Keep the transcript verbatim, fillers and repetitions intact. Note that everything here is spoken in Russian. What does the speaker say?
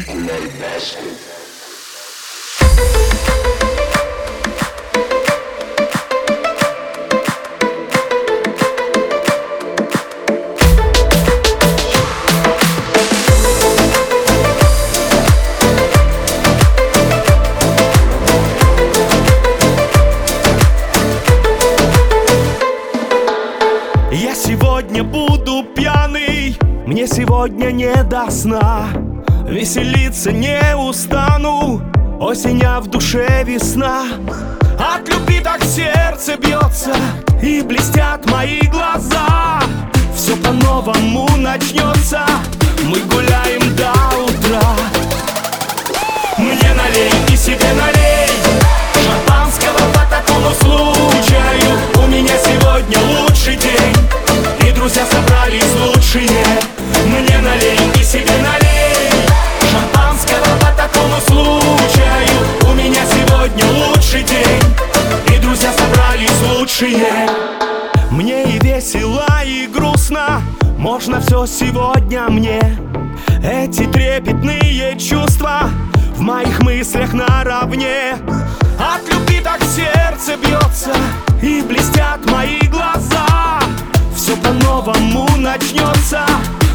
Я сегодня буду пьяный, мне сегодня не до сна. Веселиться не устану, осень, а в душе весна. От любви так сердце бьется и блестят мои глаза. Все по-новому начнется, мы гуляем до утра. Мне налей и себе налей шампанского по такому случаю. У меня сегодня лучший день, и друзья собрались лучшие. Мне налей и себе налей шампанского по такому случаю. У меня сегодня лучший день, и друзья собрались лучшие. Мне и весело, и грустно, можно все сегодня мне. Эти трепетные чувства в моих мыслях наравне. От любви так сердце бьется и блестят мои глаза. Все по-новому начнется,